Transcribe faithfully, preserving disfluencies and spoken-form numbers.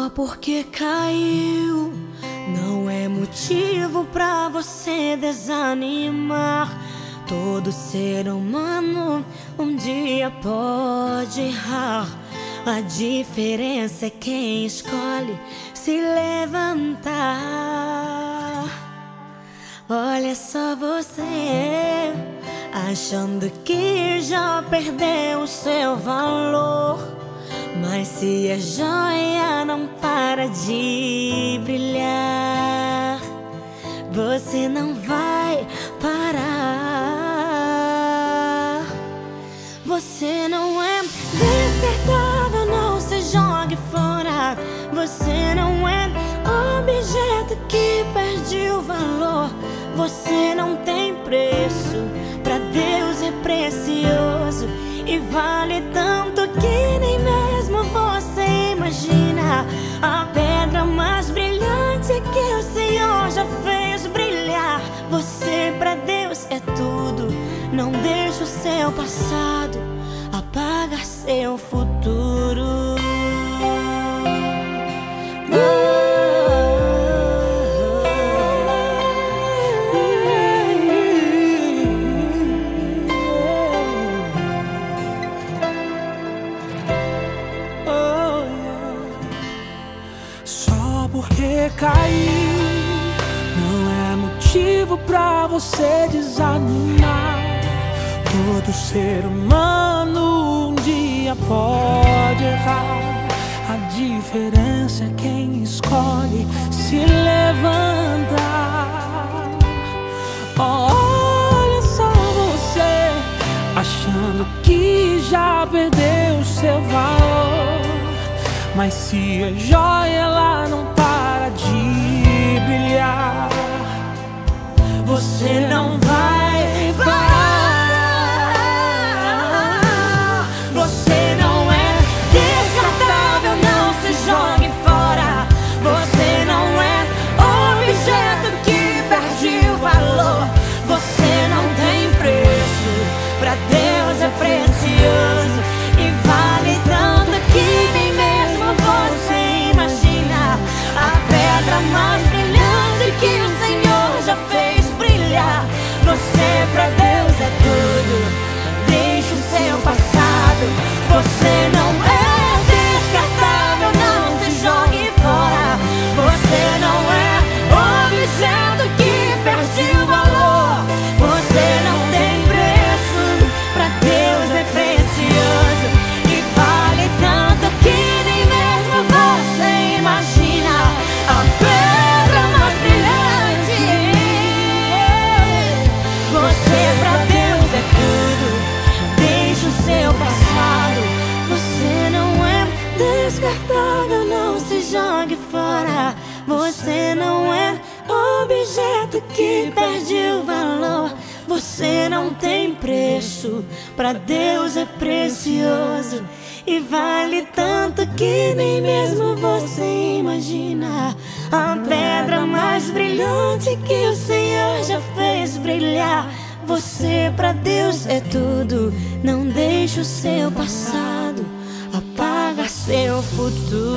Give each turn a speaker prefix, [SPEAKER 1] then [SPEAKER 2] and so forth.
[SPEAKER 1] porque caiu não é motivo pra você desanimar. Todo ser humano um dia pode errar. A diferença é quem escolhe se levantar. Olha só você, achando que já perdeu o seu valor. Mas se a joia não para de brilhar, você não vai parar. Você não é descartável, não se jogue fora. Você não é objeto que perde o valor. Você não tem preço, pra Deus é precioso e vale tanto que nem mesmo você imagina. A pedra mais brilhante que o Senhor já fez brilhar. Você pra Deus é tudo, não deixe o seu passado apagar seu futuro.
[SPEAKER 2] Porque cair não é motivo pra você desanimar. Todo ser humano um dia pode errar. A diferença é quem escolhe se levantar. Olha só você, achando que já perdeu seu valor. Mas se a joia ela não para de brilhar, você não vai parar. Você não é descartável, não se jogue fora. Você não é objeto que perde o valor. Você não tem preço, pra Deus é precioso e vale tanto que nem mesmo você imagina. A pedra mais brilhante que o Senhor já fez brilhar. Você pra Deus é tudo, deixe o seu passado. Você não é descartável, não se jogue fora. Você não é objeto que perde o valor. Você não tem preço, pra Deus é precioso e vale tanto que nem mesmo você imagina. A pedra mais brilhante. Você pra Deus é tudo, deixe o seu passado. Você não é descartável, não se jogue fora. Você não é objeto que perde o valor. Você não tem preço, pra Deus é precioso e vale tanto que nem mesmo você imagina. A pedra mais brilhante que o Senhor já fez brilhar. Você pra Deus é tudo, não deixe o seu passado apagar seu futuro.